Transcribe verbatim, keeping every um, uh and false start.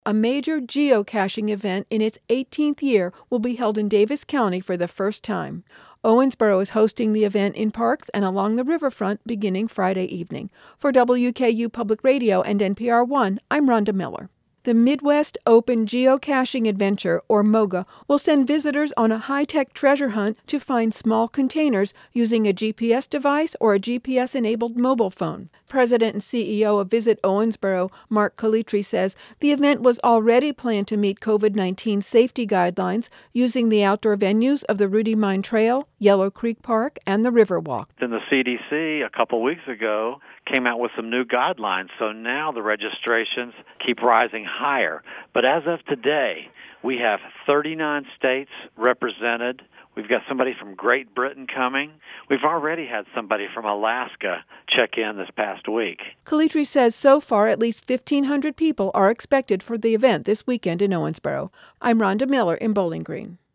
A major geocaching event in its eighteenth year will be held in Davis County for the first time. Owensboro is hosting the event in parks and along the riverfront beginning Friday evening. For W K U Public Radio and N P R one, I'm Rhonda Miller. The Midwest Open Geocaching Adventure, or MOGA, will send visitors on a high-tech treasure hunt to find small containers using a G P S device or a G P S-enabled mobile phone. President and C E O of Visit Owensboro, Mark Calitri, says the event was already planned to meet COVID nineteen safety guidelines using the outdoor venues of the Rudy Mine Trail, Yellow Creek Park, and the Riverwalk. Then the C D C, a couple weeks ago, came out with some new guidelines, so now the registrations keep rising higher. But as of today, we have thirty-nine states represented. We've got somebody from Great Britain coming. We've already had somebody from Alaska check in this past week. Calitri says so far at least fifteen hundred people are expected for the event this weekend in Owensboro. I'm Rhonda Miller in Bowling Green.